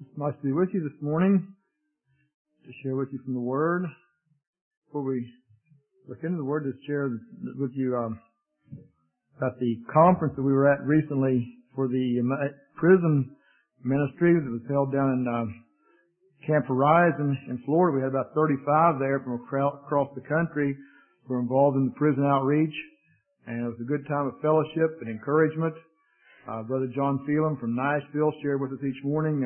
It's nice to be with you this morning to share with you from the Word. Before we look into the Word, to share with you about the conference that we were at recently for the prison ministry that was held down in Camp Horizon in Florida. We had about 35 there from across the country who were involved in the prison outreach, and it was a good time of fellowship and encouragement. Brother John Phelan from Nashville shared with us each morning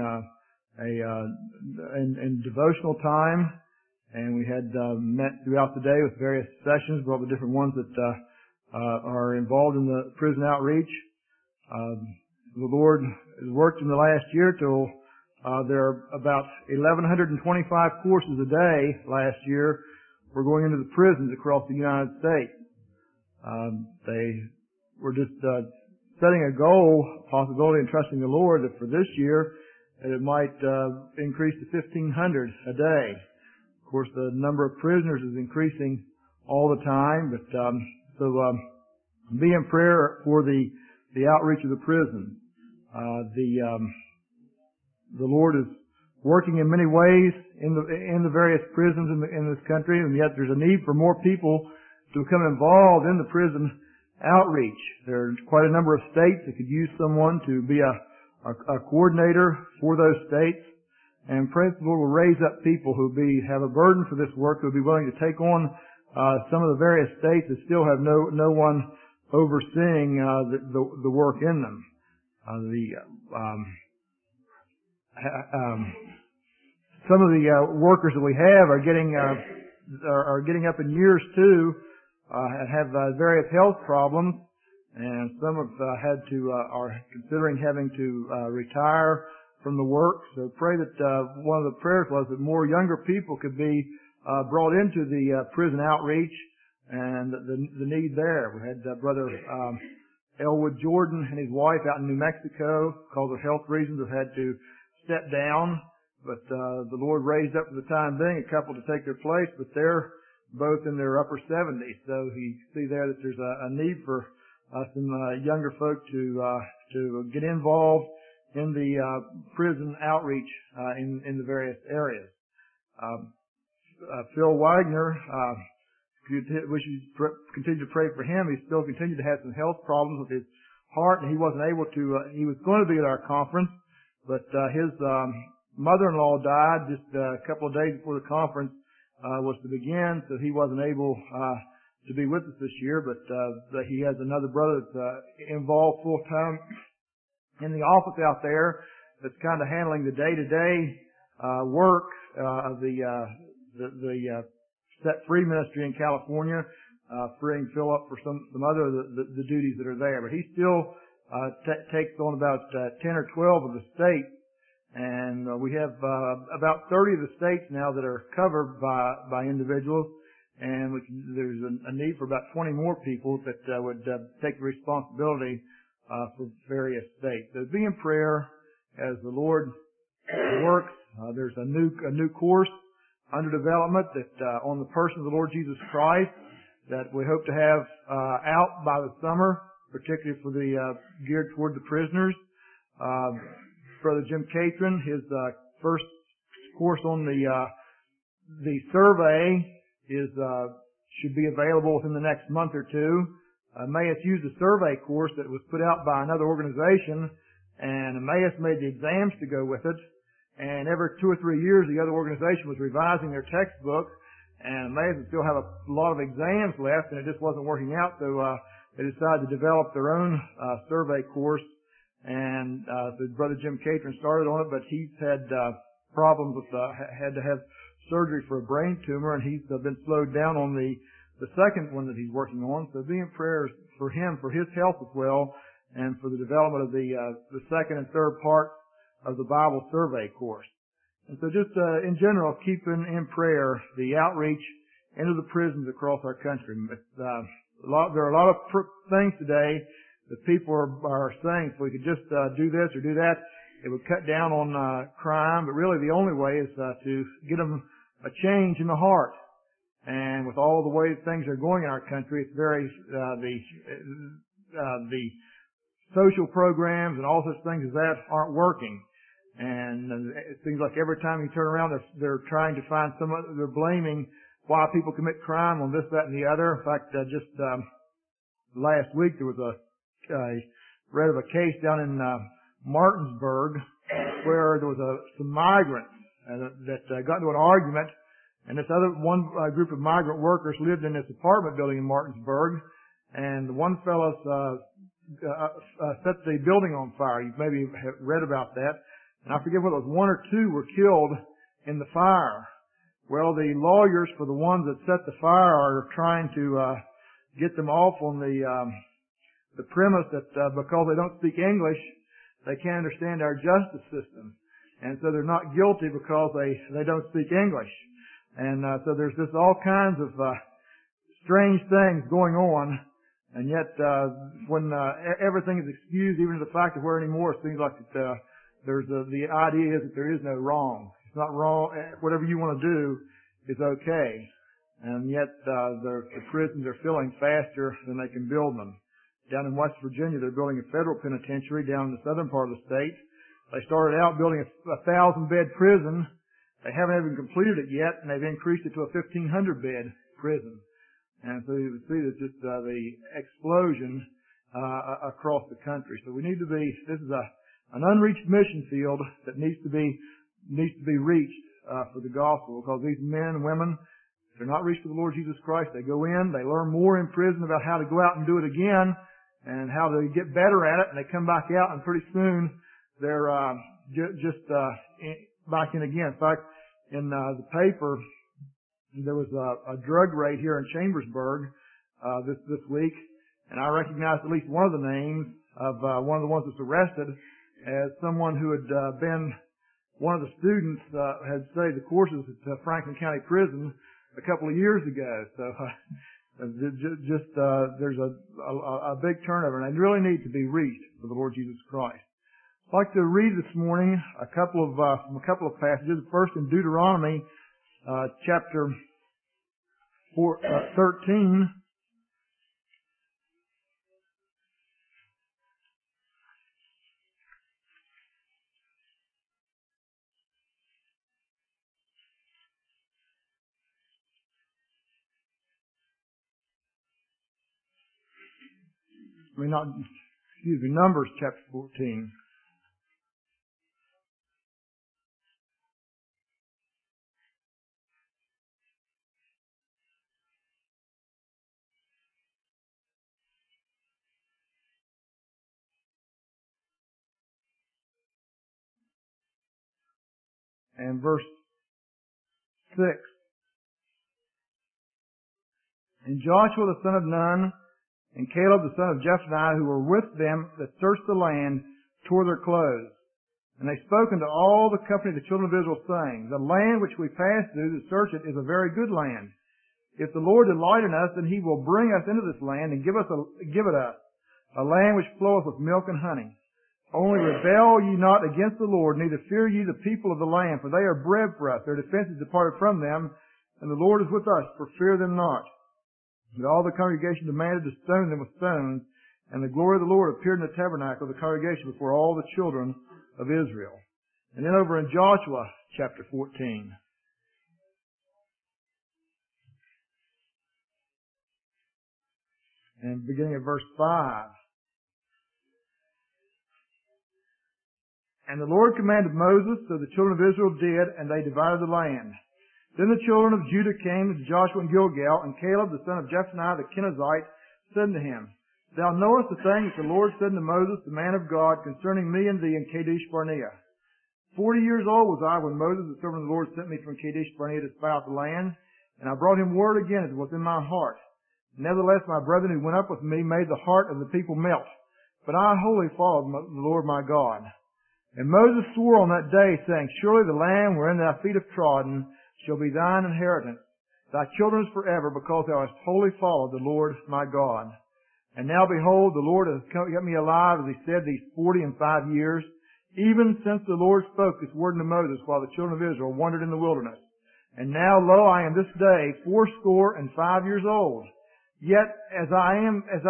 in devotional time, and we had met throughout the day with various sessions, all the different ones that are involved in the prison outreach. The Lord has worked in the last year till there are about 1,125 courses a day last year. We're going into the prisons across the United States. They were just setting a goal, possibility, and trusting the Lord that for this year that it might increase to 1,500 a day. Of course, the number of prisoners is increasing all the time, but be in prayer for the outreach of the prison. The Lord is working in many ways in the various prisons in this country, and yet there's a need for more people to become involved in the prison outreach. There's quite a number of states that could use someone to be a coordinator for those states, and praise the Lord will raise up people who have a burden for this work, who will be willing to take on some of the various states that still have no one overseeing the work in them. Some of the workers that we have are getting up in years too, have various health problems, and some have are considering having to retire from the work. So pray that one of the prayers was that more younger people could be brought into the prison outreach and the need there. We had Brother Elwood Jordan and his wife out in New Mexico, because of health reasons, have had to step down. But the Lord raised up for the time being a couple to take their place, but they're both in their upper 70s. So you see there that there's a need for some younger folk to get involved in the prison outreach in the various areas. Phil Wagner, we should continue to pray for him. He's still continued to have some health problems with his heart, and he wasn't able to. He was going to be at our conference, but his mother-in-law died just a couple of days before the conference was to begin, so he wasn't able to be with us this year. But he has another brother that's involved full time in the office out there, that's kind of handling the day-to-day work of the Set Free ministry in California, freeing Phil up for some other the duties that are there. But he still takes on about 10 or 12 of the states. And we have about 30 of the states now that are covered by individuals, and there's a need for about 20 more people that would take the responsibility for various states. So be in prayer as the Lord works. There's a new course under development that on the person of the Lord Jesus Christ that we hope to have out by the summer, particularly for the geared toward the prisoners. Brother Jim Catron, his first course on the survey should be available within the next month or two. Emmaus used a survey course that was put out by another organization, and Emmaus made the exams to go with it. And every 2 or 3 years, the other organization was revising their textbook, and Emmaus would still have a lot of exams left, and it just wasn't working out. So they decided to develop their own survey course. And so Brother Jim Catron started on it, but he's had problems with had to have surgery for a brain tumor, and he's been slowed down on the second one that he's working on. So be in prayers for him, for his health as well, and for the development of the second and third part of the Bible survey course. And so just in general, keep in prayer the outreach into the prisons across our country. There are a lot of things today that people are saying, if we could just do this or do that, it would cut down on crime. But really the only way is to get them a change in the heart. And with all the ways things are going in our country, it's very the social programs and all such things as that aren't working. And it seems like every time you turn around, they're trying to find they're blaming why people commit crime on this, that, and the other. In fact, just last week there was I read of a case down in Martinsburg where there was some migrants that got into an argument, and this other group of migrant workers lived in this apartment building in Martinsburg, and one fellow set the building on fire. You maybe have read about that. And I forget whether it was one or two were killed in the fire. Well, the lawyers for the ones that set the fire are trying to get them off on the premise that because they don't speak English, they can't understand our justice system. And so they're not guilty because they don't speak English. And so there's just all kinds of strange things going on. And yet, when everything is excused, even to the fact of where anymore, it seems like the idea is that there is no wrong. It's not wrong. Whatever you want to do is okay. And yet, the prisons are filling faster than they can build them. Down in West Virginia, they're building a federal penitentiary down in the southern part of the state. They started out building a 1,000-bed prison. They haven't even completed it yet, and they've increased it to a 1,500-bed prison. And so you can see that just the explosion across the country. So we need to be. This is an unreached mission field that needs to be reached for the gospel, because these men and women, if they're not reached for the Lord Jesus Christ, they go in, they learn more in prison about how to go out and do it again, and how to get better at it, and they come back out, and pretty soon they're just back in again. In fact, in the paper, there was a drug raid here in Chambersburg this week, and I recognized at least one of the names of one of the ones that's arrested as someone who had been one of the students had studied the courses at Franklin County Prison a couple of years ago. So there's a big turnover, and they really need to be reached for the Lord Jesus Christ. I'd like to read this morning a couple of passages. First, in Deuteronomy chapter 13. Numbers chapter 14. And verse 6. And Joshua the son of Nun and Caleb the son of Jephunneh, who were with them that searched the land, tore their clothes. And they spoke unto all the company of the children of Israel, saying, The land which we passed through to search it is a very good land. If the Lord delight in us, then He will bring us into this land and give it us, a land which floweth with milk and honey. Only rebel ye not against the Lord, neither fear ye the people of the land, for they are bread for us. Their defense is departed from them, and the Lord is with us, for fear them not. But all the congregation demanded to stone them with stones, and the glory of the Lord appeared in the tabernacle of the congregation before all the children of Israel. And then over in Joshua chapter 14. And beginning at verse 5. And the Lord commanded Moses, so the children of Israel did, and they divided the land. Then the children of Judah came to Joshua in Gilgal, and Caleb the son of Jephunneh the Kenizzite said unto him, Thou knowest the thing that the Lord said unto Moses, the man of God, concerning me and thee in Kadesh Barnea. 40 years old was I when Moses, the servant of the Lord, sent me from Kadesh Barnea to spy out the land, and I brought him word again as was in my heart. Nevertheless, my brethren who went up with me made the heart of the people melt, but I wholly followed the Lord my God. And Moses swore on that day, saying, Surely the land wherein thy feet have trodden shall be thine inheritance, thy children's forever, because thou hast wholly followed the Lord my God. And now behold, the Lord has kept me alive, as He said, these 45 years, even since the Lord spoke this word unto Moses, while the children of Israel wandered in the wilderness. And now, lo, I am this day 85 years old. Yet as yet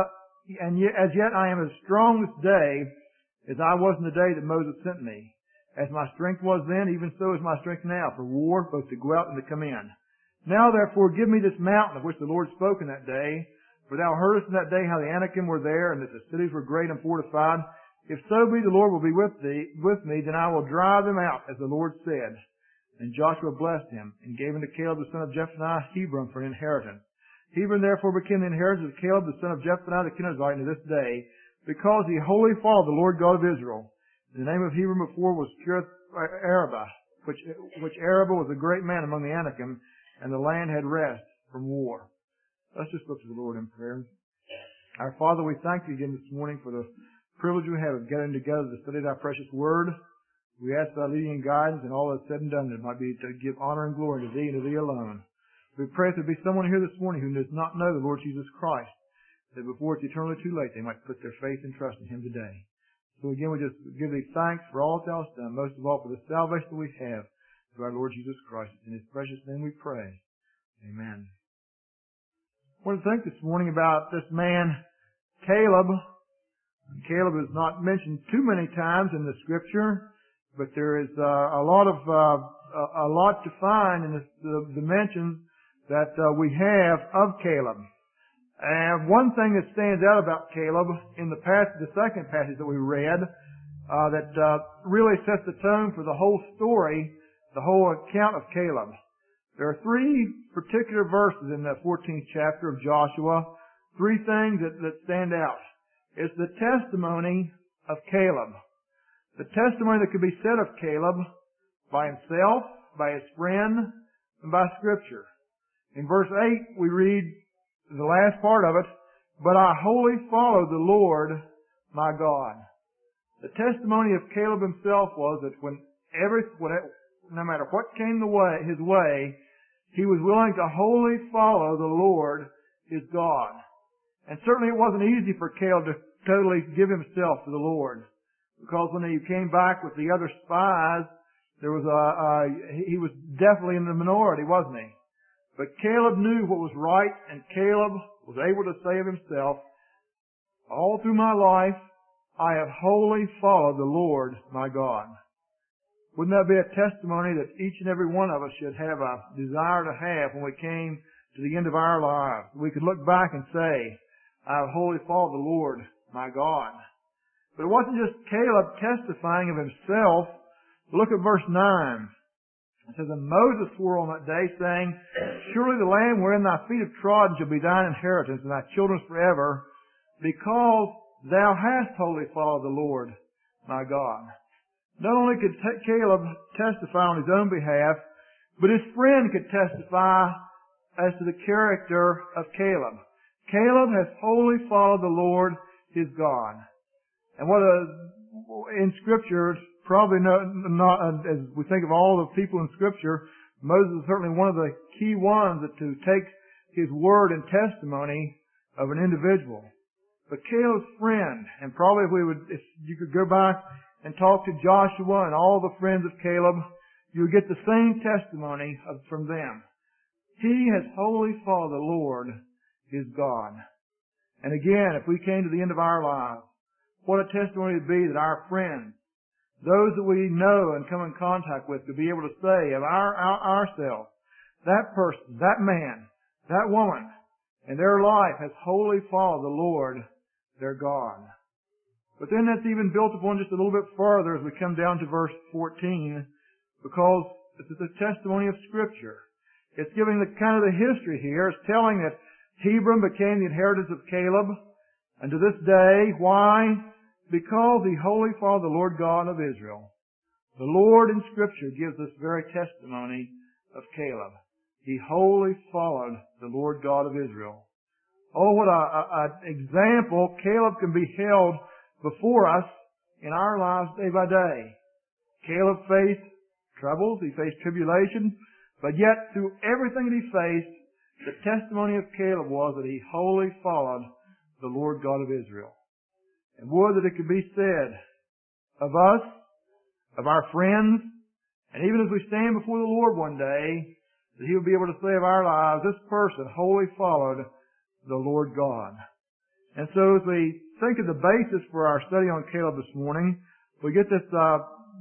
I am as strong this day as I was in the day that Moses sent me. As my strength was then, even so is my strength now, for war, both to go out and to come in. Now therefore give me this mountain of which the Lord spoke in that day, for thou heardest in that day how the Anakim were there, and that the cities were great and fortified. If so be the Lord will be with me, then I will drive them out, as the Lord said. And Joshua blessed him, and gave unto Caleb the son of Jephunneh Hebron for an inheritance. Hebron therefore became the inheritance of Caleb the son of Jephunneh the Kenizzite unto this day, because he wholly followed the Lord God of Israel. The name of Hebron before was Kiriath Arba, which Arba was a great man among the Anakim, and the land had rest from war. Let's just look to the Lord in prayer. Our Father, we thank you again this morning for the privilege we have of getting together to study thy precious word. We ask thy leading and guidance, and all that's said and done, that it might be to give honor and glory to thee and to thee alone. We pray if there be someone here this morning who does not know the Lord Jesus Christ, that before it's eternally too late, they might put their faith and trust in him today. So again, we just give thee thanks for all that thou hast done, most of all for the salvation that we have through our Lord Jesus Christ. In his precious name we pray. Amen. I want to think this morning about this man, Caleb. Caleb is not mentioned too many times in the Scripture, but there is a lot to find in the mentions that we have of Caleb. And one thing that stands out about Caleb in the second passage that we read, that really sets the tone for the whole story, the whole account of Caleb. There are three particular verses in the 14th chapter of Joshua, three things that stand out. It's the testimony of Caleb. The testimony that could be said of Caleb by himself, by his friend, and by Scripture. In verse 8 we read the last part of it, but I wholly followed the Lord my God. The testimony of Caleb himself was that no matter what came his way, he was willing to wholly follow the Lord his God. And certainly it wasn't easy for Caleb to totally give himself to the Lord, because when he came back with the other spies, he was definitely in the minority, wasn't he? But Caleb knew what was right, and Caleb was able to say of himself, all through my life, I have wholly followed the Lord my God. Wouldn't that be a testimony that each and every one of us should have a desire to have when we came to the end of our lives? We could look back and say, I have wholly followed the Lord my God. But it wasn't just Caleb testifying of himself. Look at verse 9. It says, and Moses swore on that day, saying, surely the land wherein thy feet have trodden shall be thine inheritance, and thy children's forever, because thou hast wholly followed the Lord my God. Not only could Caleb testify on his own behalf, but his friend could testify as to the character of Caleb. Caleb has wholly followed the Lord his God. And in Scripture, probably not, as we think of all the people in Scripture, Moses is certainly one of the key ones to take his word and testimony of an individual. But Caleb's friend, and probably if you could go back and talk to Joshua and all the friends of Caleb, you would get the same testimony from them. He has wholly followed the Lord his God. And again, if we came to the end of our lives, what a testimony it would be that our friends, those that we know and come in contact with, to be able to say of ourselves, that person, that man, that woman, in their life has wholly followed the Lord, their God. But then that's even built upon just a little bit further as we come down to verse 14, because it's the testimony of Scripture. It's giving the history here. It's telling that Hebron became the inheritance of Caleb, and to this day, why? Because he wholly followed the Lord God of Israel. The Lord in Scripture gives this very testimony of Caleb. He wholly followed the Lord God of Israel. Oh, what an example Caleb can be held before us in our lives day by day. Caleb faced troubles, he faced tribulation, but yet through everything that he faced, the testimony of Caleb was that he wholly followed the Lord God of Israel. And would that it could be said of us, of our friends, and even as we stand before the Lord one day, that He will be able to say of our lives, this person wholly followed the Lord God. And so as we think of the basis for our study on Caleb this morning, we get this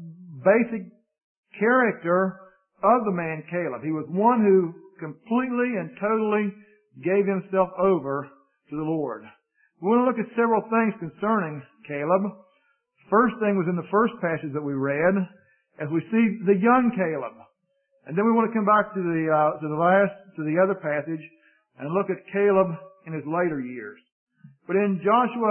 basic character of the man Caleb. He was one who completely and totally gave himself over to the Lord. We want to look at several things concerning Caleb. First thing was in the first passage that we read, as we see the young Caleb. And then we want to come back to the other passage and look at Caleb in his later years. But in Joshua,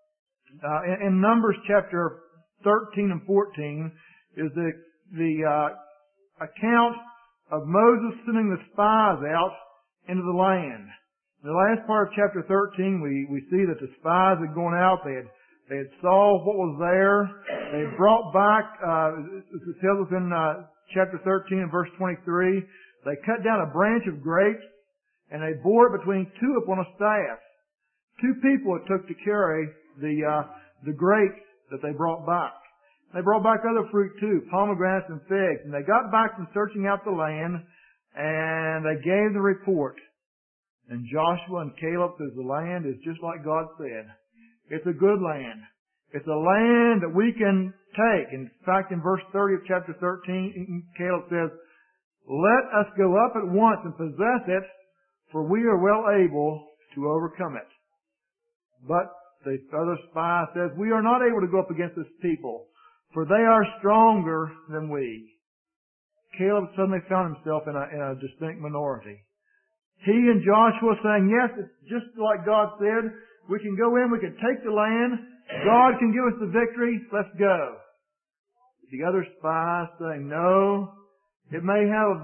in Numbers chapter 13 and 14 is the account of Moses sending the spies out into the land. In the last part of chapter 13, we see that the spies had gone out. They had saw what was there. They had brought back, it tells us in chapter 13 and verse 23, they cut down a branch of grapes and they bore it between two upon a staff. Two people it took to carry the grapes that they brought back. They brought back other fruit too, pomegranates and figs. And they got back from searching out the land, and they gave the report. And Joshua and Caleb says the land is just like God said. It's a good land. It's a land that we can take. In fact, in verse 30 of chapter 13, Caleb says, "Let us go up at once and possess it, for we are well able to overcome it." But the other spy says, "We are not able to go up against this people, for they are stronger than we." Caleb suddenly found himself in a distinct minority. He and Joshua saying, "Yes, it's just like God said. We can go in, we can take the land. God can give us the victory. Let's go." The other spies saying, "No, it may have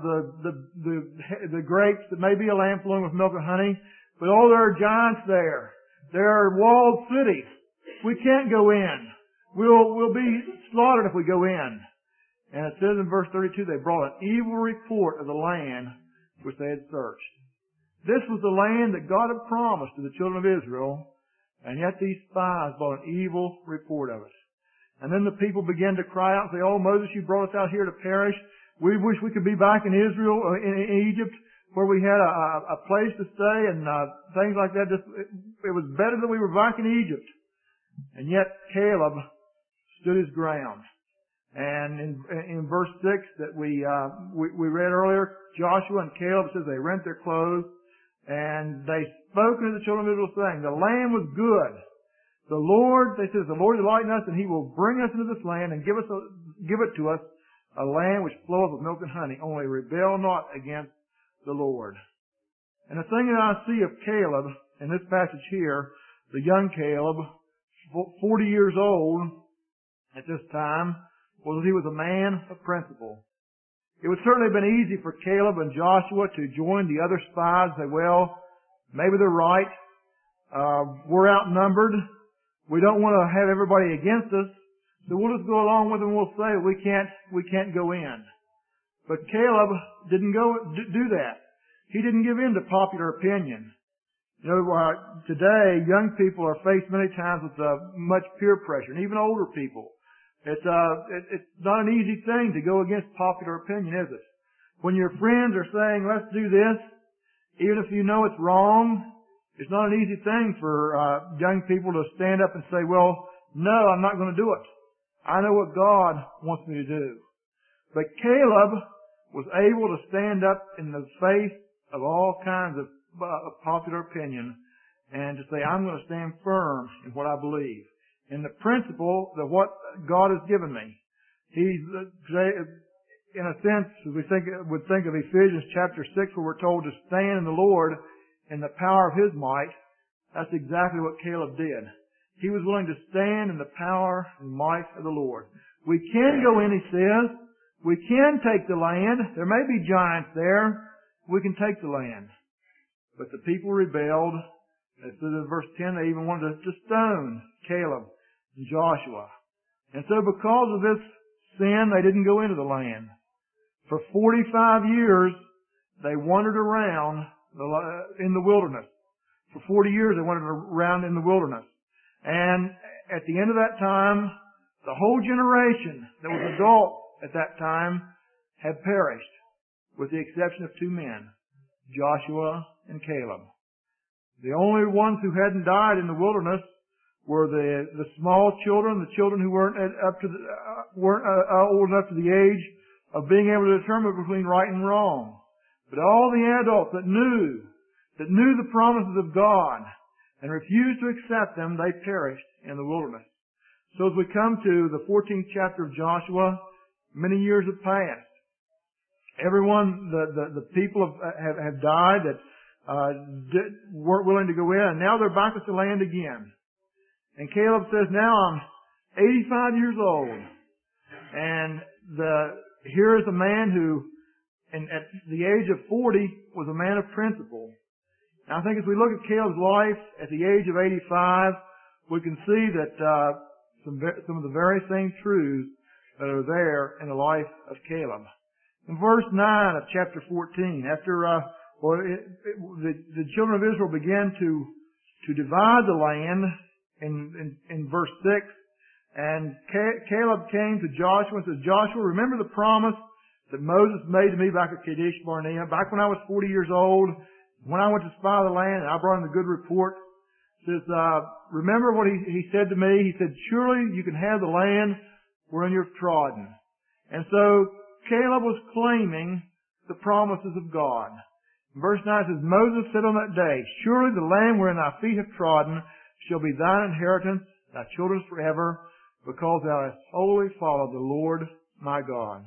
the grapes, it may be a land flowing with milk and honey, but oh, there are giants there. There are walled cities. We can't go in. We'll be slaughtered if we go in." And it says in verse 32, they brought an evil report of the land which they had searched. This was the land that God had promised to the children of Israel, and yet these spies brought an evil report of it. And then the people began to cry out and say, "Oh, Moses, you brought us out here to perish. We wish we could be back in Israel, in Egypt, where we had a place to stay," and things like that. It was better that we were back in Egypt. And yet Caleb stood his ground. And in verse 6 that we read earlier, Joshua and Caleb says they rent their clothes, and they spoke unto the children of Israel, saying, "The land was good. The Lord," they says, "the Lord delighted in us, and He will bring us into this land and give it to us, a land which floweth with milk and honey. Only rebel not against the Lord." And the thing that I see of Caleb in this passage here, the young Caleb, 40 years old at this time, was that he was a man of principle. It would certainly have been easy for Caleb and Joshua to join the other spies and say, "Well, maybe they're right. We're outnumbered. We don't want to have everybody against us, so we'll just go along with them and we'll say we can't go in." But Caleb didn't do that. He didn't give in to popular opinion. You know, today young people are faced many times with much peer pressure, and even older people. It's not an easy thing to go against popular opinion, is it? When your friends are saying, "Let's do this," even if you know it's wrong, it's not an easy thing for young people to stand up and say, "Well, no, I'm not going to do it. I know what God wants me to do." But Caleb was able to stand up in the face of all kinds of popular opinion and to say, "I'm going to stand firm in what I believe, in the principle of what God has given me." He's, in a sense, as we would think of Ephesians chapter 6, where we're told to stand in the Lord in the power of His might. That's exactly what Caleb did. He was willing to stand in the power and might of the Lord. We can go in, he says. We can take the land. There may be giants there. We can take the land. But the people rebelled. It says in verse 10, they even wanted to stone Caleb and Joshua. And so because of this sin, they didn't go into the land. For 45 years, they wandered around in the wilderness. For 40 years, they wandered around in the wilderness. And at the end of that time, the whole generation that was adult at that time had perished, with the exception of two men, Joshua and Caleb. The only ones who hadn't died in the wilderness were the small children, the children who weren't old enough to the age of being able to determine between right and wrong. But all the adults that knew the promises of God and refused to accept them, they perished in the wilderness. So as we come to the 14th chapter of Joshua, many years have passed. Everyone, the people have died that weren't willing to go in, and now they're back at the land again. And Caleb says, now I'm 85 years old, and here is a man who, at the age of 40, was a man of principle. And I think as we look at Caleb's life at the age of 85, we can see that some of the very same truths that are there in the life of Caleb. In verse 9 of chapter 14, after the children of Israel began to divide the land in verse 6, and Caleb came to Joshua and said, Joshua, remember the promise that Moses made to me back at Kadesh Barnea, back when I was 40 years old, when I went to spy the land and I brought him a good report. He says, remember what he said to me? He said, surely you can have the land wherein you've trodden. And so Caleb was claiming the promises of God. In verse 9 it says, Moses said on that day, surely the land wherein thy feet have trodden shall be thine inheritance, thy children's forever, because thou hast wholly followed the Lord my God.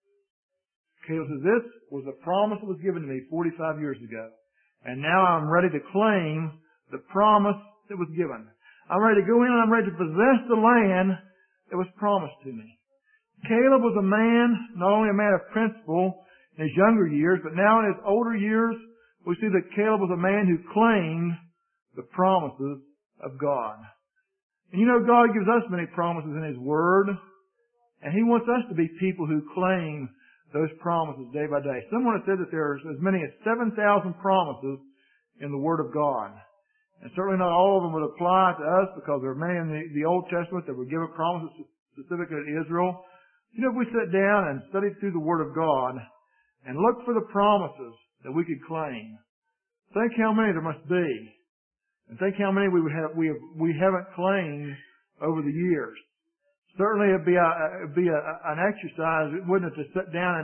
Caleb says, this was a promise that was given to me 45 years ago. And now I'm ready to claim the promise that was given. I'm ready to go in and I'm ready to possess the land that was promised to me. Caleb was a man, not only a man of principle in his younger years, but now in his older years, we see that Caleb was a man who claimed the promises of God. And you know, God gives us many promises in His Word, and He wants us to be people who claim those promises day by day. Someone has said that there's as many as 7,000 promises in the Word of God. And certainly not all of them would apply to us, because there are many in the Old Testament that were given promises specifically to Israel. You know, if we sit down and study through the Word of God and look for the promises that we could claim, think how many there must be. And think how many we haven't claimed over the years. Certainly it'd be an exercise, wouldn't it, to sit down and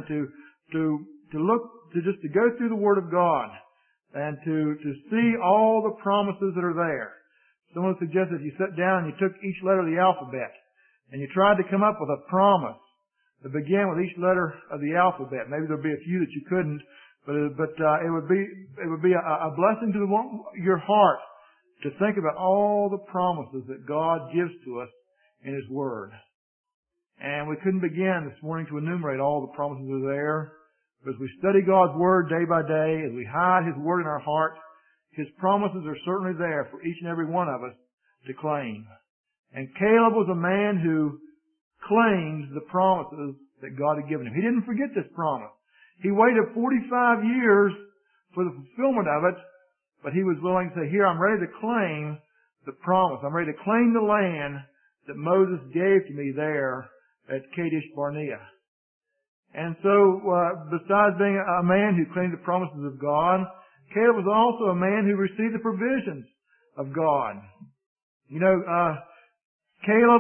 to look, to go through the Word of God and to see all the promises that are there. Someone suggested if you sat down and you took each letter of the alphabet and you tried to come up with a promise that began with each letter of the alphabet. Maybe there'd be a few that you couldn't, but it would be a blessing to your heart to think about all the promises that God gives to us in His Word. And we couldn't begin this morning to enumerate all the promises that are there. But as we study God's Word day by day, as we hide His Word in our heart, His promises are certainly there for each and every one of us to claim. And Caleb was a man who claimed the promises that God had given him. He didn't forget this promise. He waited 45 years for the fulfillment of it, but he was willing to say, here, I'm ready to claim the promise. I'm ready to claim the land that Moses gave to me there at Kadesh Barnea. And so, besides being a man who claimed the promises of God, Caleb was also a man who received the provisions of God. You know, Caleb,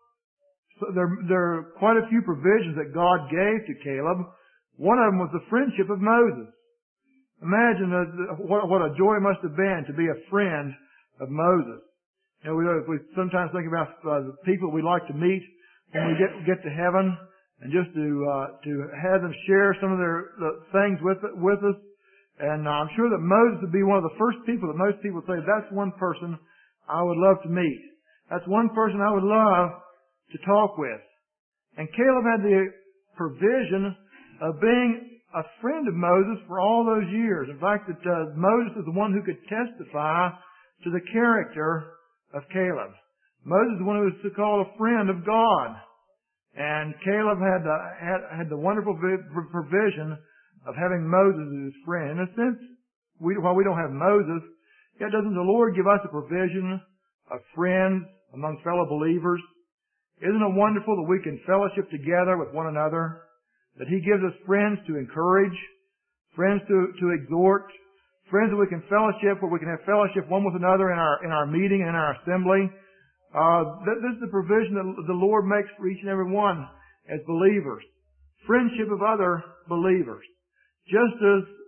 there are quite a few provisions that God gave to Caleb. One of them was the friendship of Moses. Imagine what a joy it must have been to be a friend of Moses. You know, we sometimes think about the people we'd like to meet when we get to heaven, and just to have them share some of their things with us. And I'm sure that Moses would be one of the first people that most people say, that's one person I would love to meet. That's one person I would love to talk with. And Caleb had the provision of being a friend of Moses for all those years. In fact, that Moses is the one who could testify to the character of Caleb. Moses is the one who was called a friend of God. And Caleb had the wonderful provision of having Moses as his friend. In a sense, while we don't have Moses, yet doesn't the Lord give us a provision of friends among fellow believers? Isn't it wonderful that we can fellowship together with one another? That He gives us friends to encourage, friends to exhort, friends that we can fellowship, where we can have fellowship one with another in our meeting and in our assembly. This is the provision that the Lord makes for each and every one as believers. Friendship of other believers. Just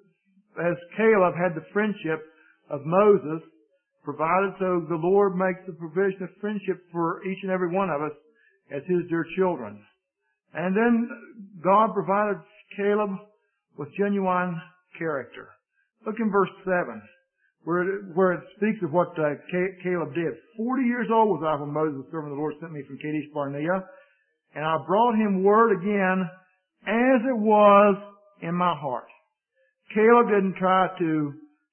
as Caleb had the friendship of Moses provided, so the Lord makes the provision of friendship for each and every one of us as His dear children. And then God provided Caleb with genuine character. Look in verse 7, where it speaks of what Caleb did. 40 years old was I when Moses, the servant of the Lord, sent me from Kadesh Barnea, and I brought him word again as it was in my heart. Caleb didn't try to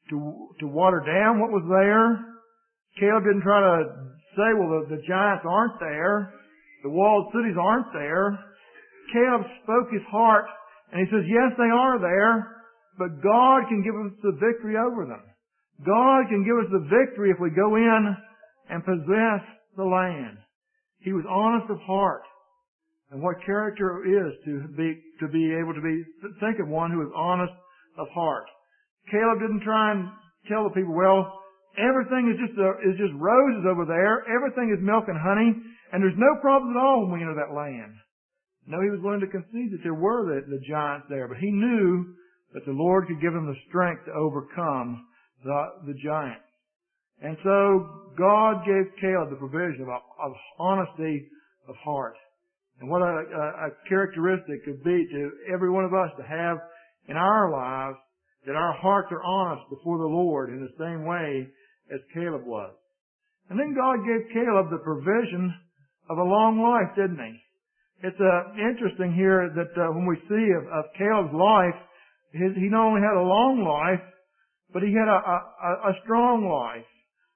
water down what was there. Caleb didn't try to say, well, the giants aren't there. The walled cities aren't there. Caleb spoke his heart, and he says, yes, they are there, but God can give us the victory over them. God can give us the victory if we go in and possess the land. He was honest of heart. And what character is to be able to think of one who is honest of heart. Caleb didn't try and tell the people, well, everything is just roses over there. Everything is milk and honey, and there's no problems at all when we enter that land. No, he was willing to concede that there were the giants there, but he knew that the Lord could give him the strength to overcome the giants. And so God gave Caleb the provision of honesty of heart. And what a characteristic could be to every one of us to have in our lives, that our hearts are honest before the Lord in the same way as Caleb was. And then God gave Caleb the provision of a long life, didn't He? It's interesting here that when we see of Caleb's life, he not only had a long life, but he had a strong life.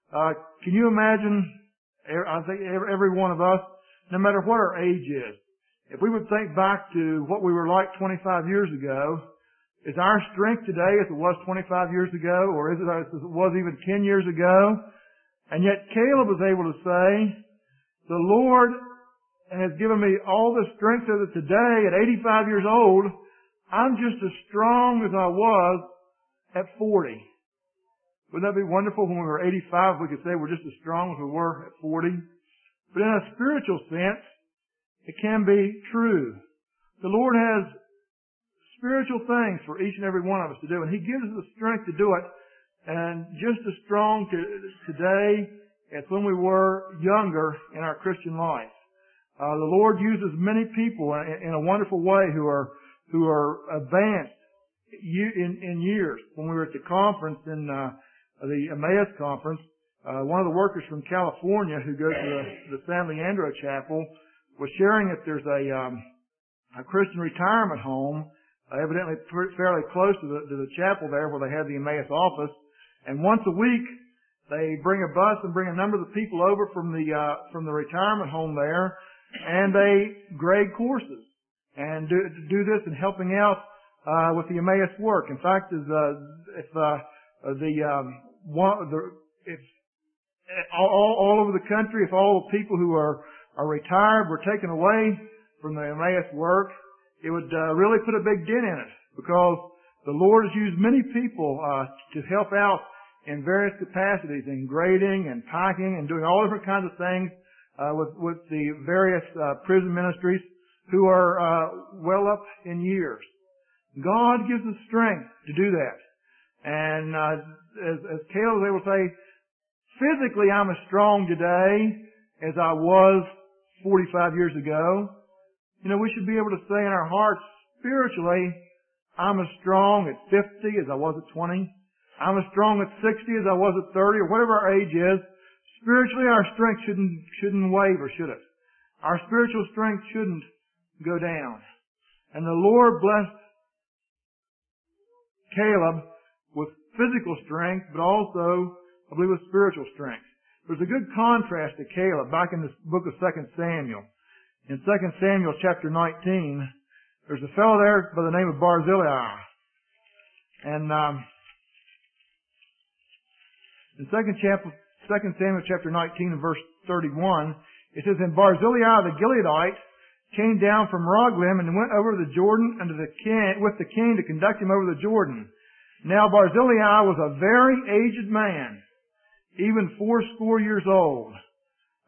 Can you imagine, I think every one of us, no matter what our age is, if we would think back to what we were like 25 years ago, is our strength today as it was 25 years ago, or is it as it was even 10 years ago? And yet Caleb was able to say, the Lord has given me all the strength so that today, at 85 years old, I'm just as strong as I was at 40. Wouldn't that be wonderful when we were 85, we could say we're just as strong as we were at 40? But in a spiritual sense, it can be true. The Lord has spiritual things for each and every one of us to do, and He gives us the strength to do it, and just as strong today as when we were younger in our Christian life. The Lord uses many people in a wonderful way who are advanced in years. When we were at the conference in the Emmaus conference, one of the workers from California who goes to the San Leandro Chapel was sharing that there's a Christian retirement home, evidently fairly close to the chapel there where they have the Emmaus office. And once a week, they bring a bus and bring a number of the people over from the retirement home there, and they grade courses and do this in helping out with the Emmaus work. In fact, if all over the country, if all the people who are retired were taken away from the Emmaus work, it would really put a big dent in it, because the Lord has used many people to help out in various capacities, in grading and packing and doing all different kinds of things with the various prison ministries who are well up in years. God gives us strength to do that. And as Caleb was able to say, physically I'm as strong today as I was 45 years ago. You know, we should be able to say in our hearts, spiritually, I'm as strong at 50 as I was at 20. I'm as strong at 60 as I was at 30, or whatever our age is. Spiritually, our strength shouldn't waver, should it? Our spiritual strength shouldn't go down. And the Lord blessed Caleb with physical strength, but also, I believe, with spiritual strength. There's a good contrast to Caleb back in the book of 2 Samuel. In 2 Samuel chapter 19, there's a fellow there by the name of Barzillai. And in 2 Samuel chapter 19 and verse 31, it says, And Barzillai the Gileadite came down from Roglim and went over the Jordan with the king to conduct him over the Jordan. Now Barzillai was a very aged man, even 80 years old.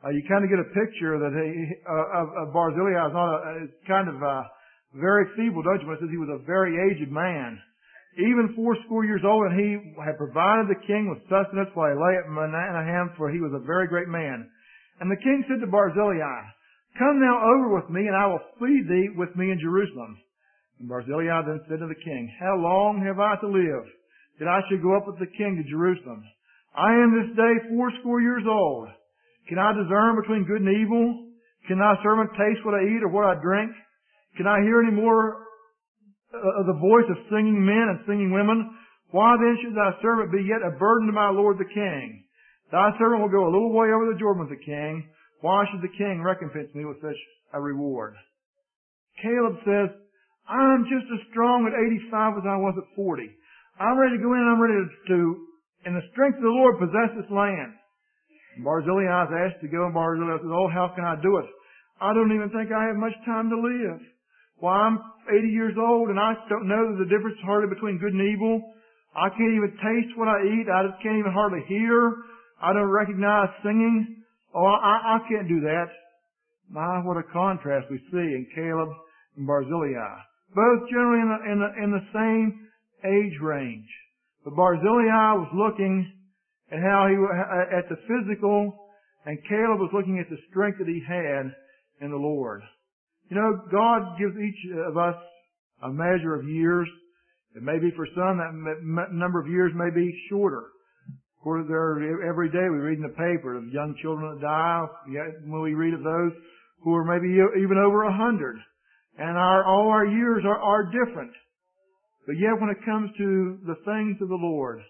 you kind of get a picture that of Barzillai is kind of very feeble, don't you? When it says he was a very aged man, even 80 years old, and he had provided the king with sustenance while he lay at Mahanaim, for he was a very great man. And the king said to Barzillai, "Come now over with me, and I will feed thee with me in Jerusalem." And Barzillai then said to the king, "How long have I to live, that I should go up with the king to Jerusalem? I am this day 80 years old. Can I discern between good and evil? Can thy servant taste what I eat or what I drink? Can I hear any more of the voice of singing men and singing women? Why then should thy servant be yet a burden to my lord the king? Thy servant will go a little way over the Jordan with the king. Why should the king recompense me with such a reward?" Caleb says, "I'm just as strong at 85 as I was at 40. I'm ready to go in and I'm ready to, in the strength of the Lord, possess this land." And Barzillai is asked to go, and Barzillai says, "Oh, how can I do it? I don't even think I have much time to live. Well, I'm 80 years old and I don't know the difference hardly between good and evil. I can't even taste what I eat. I just can't even hardly hear. I don't recognize singing. Oh, I can't do that." My, what a contrast we see in Caleb and Barzillai. Both generally in the same age range. But Barzillai was looking at at the physical, and Caleb was looking at the strength that he had in the Lord. You know, God gives each of us a measure of years. It may be for some that number of years may be shorter. Of course, every day we read in the paper of young children that die. When we read of those who are maybe even over 100, and all our years are different. But yet, when it comes to the things of the Lord,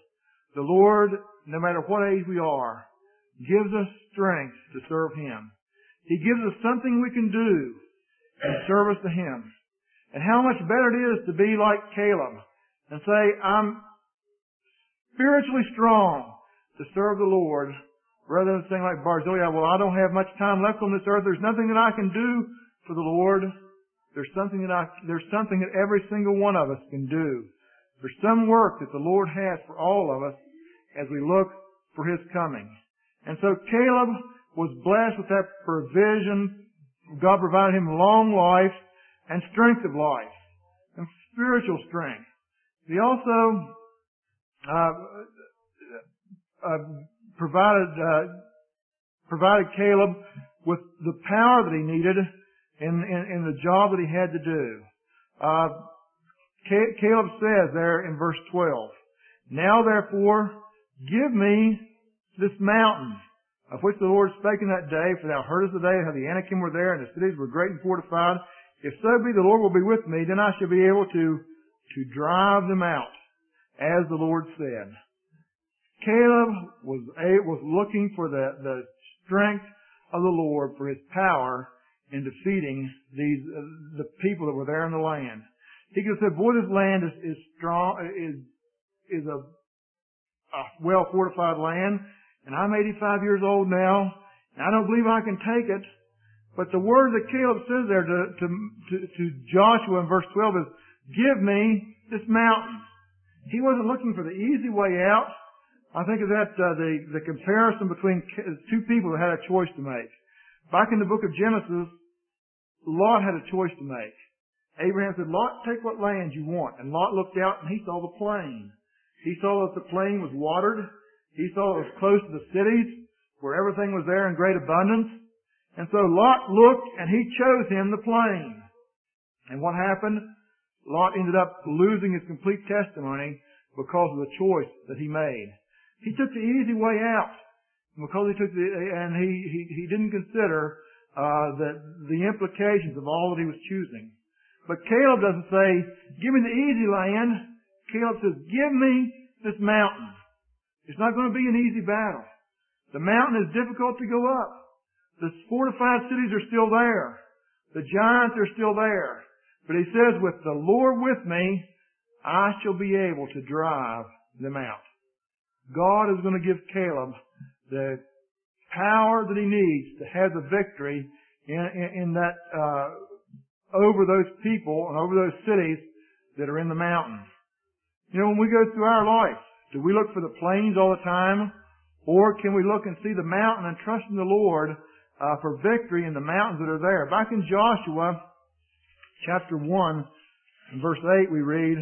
no matter what age we are, gives us strength to serve Him. He gives us something we can do in service to Him. And how much better it is to be like Caleb and say, "I'm spiritually strong to serve the Lord," rather than saying like Barzillai, "Well, I don't have much time left on this earth. There's nothing that I can do for the Lord." There's something that every single one of us can do. There's some work that the Lord has for all of us as we look for His coming. And so Caleb was blessed with that provision. God provided him long life and strength of life and spiritual strength. He also provided Caleb with the power that he needed in the job that he had to do. Caleb says there in verse 12, "Now therefore give me this mountain, of which the Lord spake in that day, for thou heardest the day how the Anakim were there, and the cities were great and fortified. If so be the Lord will be with me, then I shall be able to drive them out, as the Lord said." Caleb was looking for the strength of the Lord, for His power in defeating the people that were there in the land. He could have said, "Boy, this land is strong, is a well fortified land, and I'm 85 years old now, and I don't believe I can take it." But the word that Caleb says there to Joshua in verse 12 is, "Give me this mountain." He wasn't looking for the easy way out. I think of that the comparison between two people that had a choice to make. Back in the book of Genesis, Lot had a choice to make. Abraham said, "Lot, take what land you want." And Lot looked out and he saw the plain. He saw that the plain was watered. He saw it was close to the cities where everything was there in great abundance. And so Lot looked and he chose him the plain. And what happened? Lot ended up losing his complete testimony because of the choice that he made. He took the easy way out. Because he didn't consider the implications of all that he was choosing. But Caleb doesn't say, "Give me the easy land." Caleb says, "Give me this mountain." It's not going to be an easy battle. The mountain is difficult to go up. The fortified cities are still there. The giants are still there. But he says, "With the Lord with me, I shall be able to drive them out." God is going to give Caleb the power that he needs to have the victory in that over those people and over those cities that are in the mountains. You know, when we go through our life, do we look for the plains all the time? Or can we look and see the mountain and trust in the Lord for victory in the mountains that are there. Back in Joshua chapter 1 and verse 8 we read,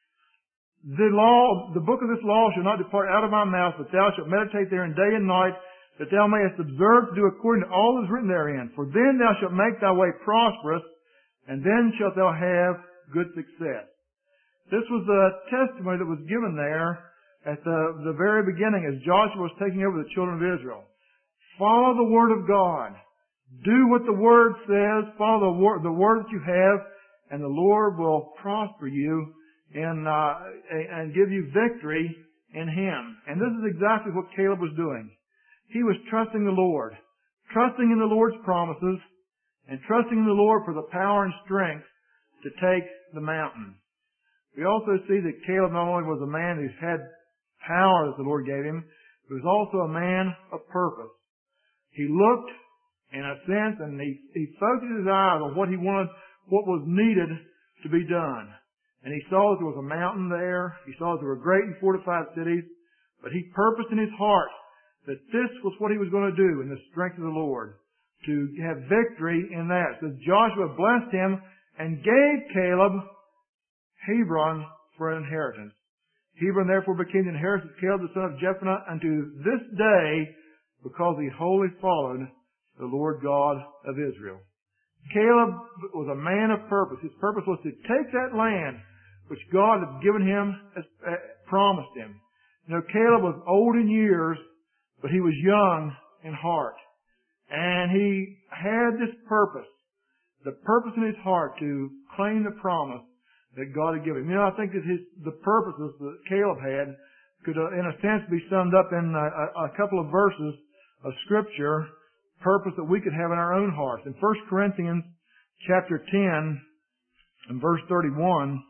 the book of this law shall not depart out of my mouth, but thou shalt meditate therein day and night, that thou mayest observe to do according to all that is written therein. For then thou shalt make thy way prosperous, and then shalt thou have good success. This was the testimony that was given there at the very beginning as Joshua was taking over the children of Israel. Follow the Word of God. Do what the Word says. Follow the Word that you have, and the Lord will prosper you and give you victory in Him. And this is exactly what Caleb was doing. He was trusting the Lord, trusting in the Lord's promises, and trusting in the Lord for the power and strength to take the mountain. We also see that Caleb not only was a man who had power that the Lord gave him, he was also a man of purpose. He looked, in a sense, and he focused his eyes on what he wanted, what was needed to be done. And he saw that there was a mountain there. He saw that there were great and fortified cities. But he purposed in his heart that this was what he was going to do in the strength of the Lord, to have victory in that. So Joshua blessed him and gave Caleb Hebron for an inheritance. Hebron therefore became the inheritance of Caleb the son of Jephunneh unto this day, because he wholly followed the Lord God of Israel. Caleb was a man of purpose. His purpose was to take that land which God had given him, promised him. You know, Caleb was old in years, but he was young in heart. And he had this purpose, the purpose in his heart to claim the promise that God had given him. You know, I think that the purposes that Caleb had could, in a sense, be summed up in a couple of verses of Scripture, purpose that we could have in our own hearts. In 1 Corinthians chapter 10 and verse 31,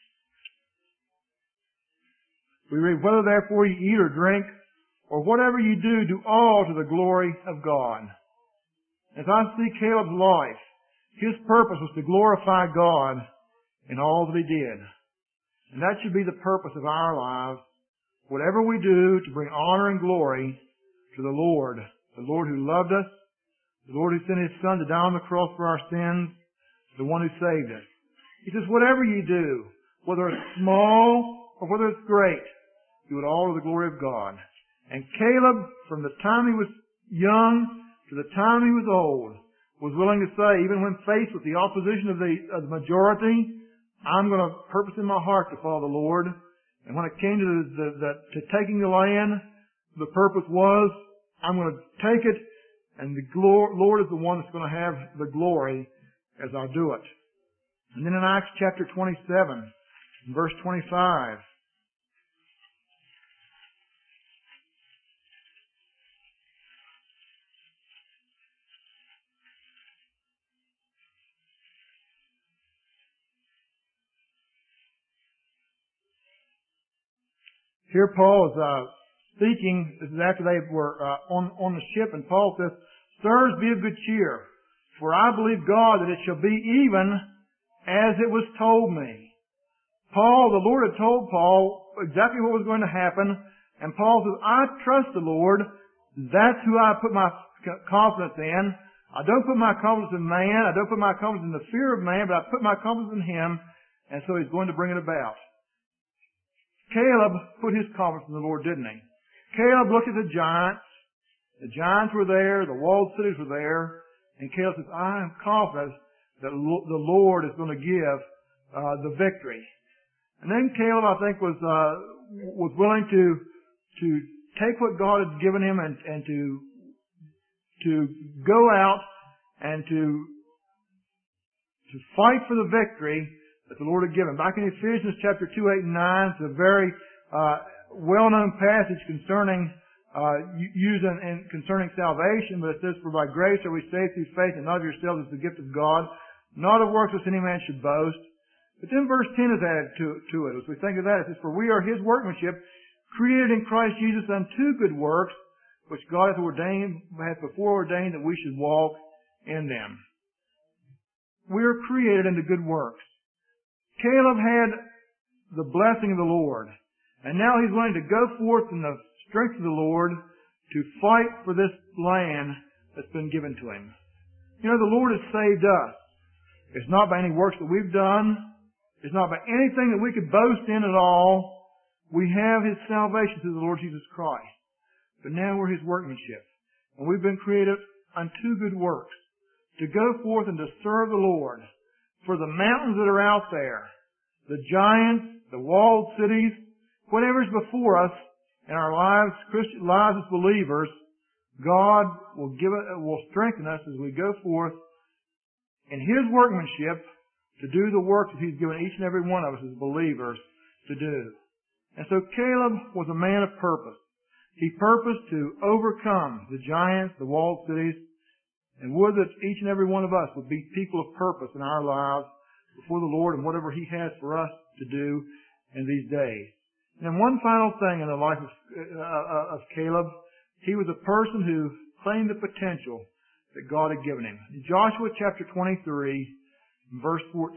we read, whether therefore ye eat or drink, or whatever ye do, do all to the glory of God. As I see Caleb's life, his purpose was to glorify God in all that he did. And that should be the purpose of our lives. Whatever we do to bring honor and glory to the Lord who loved us, the Lord who sent His Son to die on the cross for our sins, the one who saved us. He says, whatever you do, whether it's small or whether it's great, do it all to the glory of God. And Caleb, from the time he was young to the time he was old, was willing to say, even when faced with the opposition of the majority, I'm going to purpose in my heart to follow the Lord. And when it came to taking the land, the purpose was, I'm going to take it, and the Lord is the one that's going to have the glory as I do it. And then in Acts chapter 27, verse 25, here Paul is speaking. This is after they were on the ship, and Paul says, sirs, be of good cheer, for I believe God that it shall be even as it was told me. The Lord had told Paul exactly what was going to happen, and Paul says, I trust the Lord. That's who I put my confidence in. I don't put my confidence in man. I don't put my confidence in the fear of man, but I put my confidence in Him, and so He's going to bring it about. Caleb put his confidence in the Lord, didn't he? Caleb looked at the giants. The giants were there. The walled cities were there. And Caleb says, I am confident that the Lord is going to give the victory. And then Caleb, I think, was willing to take what God had given him and to go out and to fight for the victory that the Lord had given. Back in Ephesians chapter 2, 8, and 9, it's a very well-known passage concerning concerning salvation, but it says, for by grace are we saved through faith, and not of yourselves as the gift of God, not of works which any man should boast. But then verse 10 is added to it. As we think of that, it says, for we are His workmanship, created in Christ Jesus unto good works, which God hath before ordained that we should walk in them. We are created into good works. Caleb had the blessing of the Lord, and now he's willing to go forth in the strength of the Lord to fight for this land that's been given to him. You know, the Lord has saved us. It's not by any works that we've done. It's not by anything that we could boast in at all. We have His salvation through the Lord Jesus Christ. But now we're His workmanship. And we've been created unto good works, to go forth and to serve the Lord. For the mountains that are out there, the giants, the walled cities, whatever's before us in our lives, Christian lives as believers, God will strengthen us as we go forth in His workmanship to do the work that He's given each and every one of us as believers to do. And so Caleb was a man of purpose. He purposed to overcome the giants, the walled cities, and would that each and every one of us would be people of purpose in our lives before the Lord and whatever He has for us to do in these days. And one final thing in the life of Caleb, he was a person who claimed the potential that God had given him. In Joshua chapter 23, verse 14.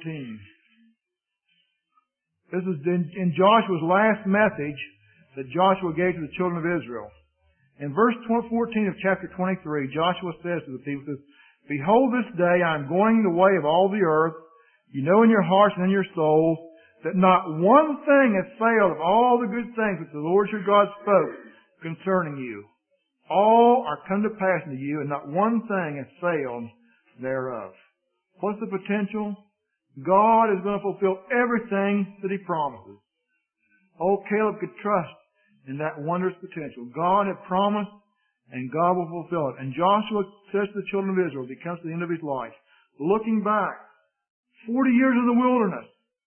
This is in Joshua's last message that Joshua gave to the children of Israel. In verse 14 of chapter 23, Joshua says to the people, Behold, this day I am going the way of all the earth. You know in your hearts and in your souls that not one thing has failed of all the good things which the Lord your God spoke concerning you. All are come to pass unto you, and not one thing has failed thereof. What's the potential? God is going to fulfill everything that He promises. Old Caleb could trust in that wondrous potential. God had promised, and God will fulfill it. And Joshua says to the children of Israel, as he comes to the end of his life, looking back, 40 years in the wilderness,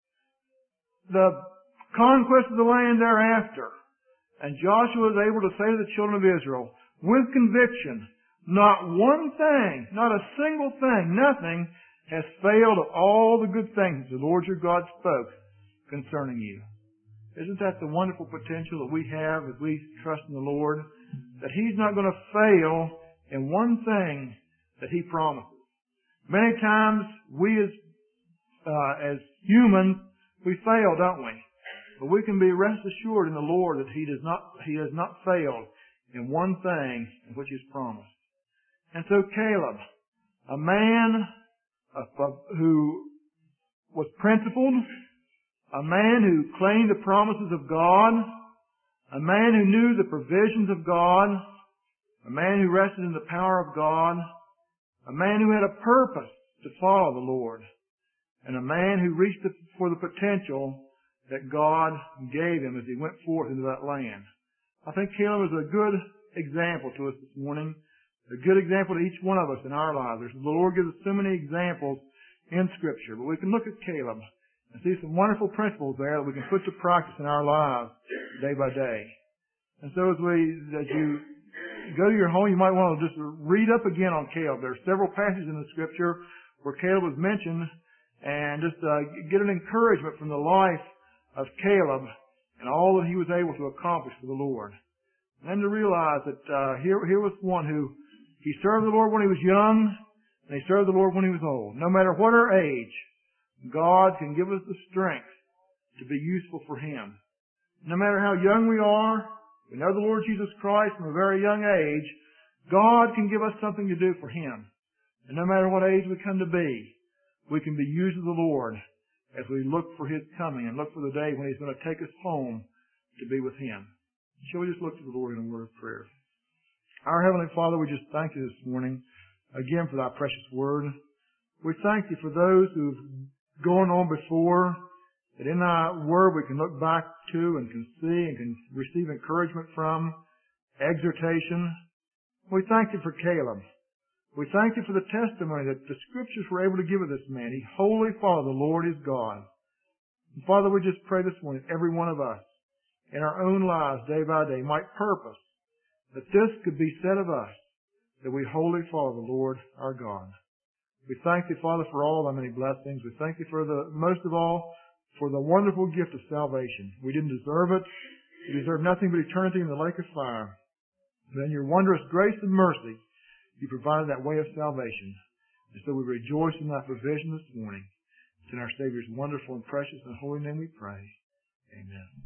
the conquest of the land thereafter, and Joshua is able to say to the children of Israel, with conviction, not one thing, not a single thing, nothing has failed of all the good things the Lord your God spoke concerning you. Isn't that the wonderful potential that we have as we trust in the Lord? That He's not going to fail in one thing that He promises. Many times we as humans, we fail, don't we? But we can be rest assured in the Lord that He has not failed in one thing in which He's promised. And so Caleb, a man who was principled, a man who claimed the promises of God, a man who knew the provisions of God, a man who rested in the power of God, a man who had a purpose to follow the Lord, and a man who reached for the potential that God gave him as he went forth into that land. I think Caleb is a good example to us this morning, a good example to each one of us in our lives. The Lord gives us so many examples in Scripture, but we can look at Caleb and see some wonderful principles there that we can put to practice in our lives day by day. And so as you go to your home, you might want to just read up again on Caleb. There are several passages in the Scripture where Caleb was mentioned, and just get an encouragement from the life of Caleb and all that he was able to accomplish for the Lord. And then to realize that here was one who he served the Lord when he was young, and he served the Lord when he was old. No matter what our age, God can give us the strength to be useful for Him. No matter how young we are, we know the Lord Jesus Christ from a very young age, God can give us something to do for Him. And no matter what age we come to be, we can be used of the Lord as we look for His coming and look for the day when He's going to take us home to be with Him. Shall we just look to the Lord in a word of prayer? Our Heavenly Father, we just thank You this morning again for Thy precious Word. We thank You for those who've gone on before, that in Thy Word we can look back to and can see and can receive encouragement from, exhortation. We thank You for Caleb. We thank You for the testimony that the Scriptures were able to give of this man. He wholly followed the Lord his God. And Father, we just pray this morning, every one of us, in our own lives, day by day, might purpose that this could be said of us, that we wholly follow the Lord our God. We thank You, Father, for all Thy many blessings. We thank You for most of all, for the wonderful gift of salvation. We didn't deserve it. We deserve nothing but eternity in the lake of fire. But in Your wondrous grace and mercy, You provided that way of salvation. And so we rejoice in Thy provision this morning. It's in our Savior's wonderful and precious and holy name we pray. Amen.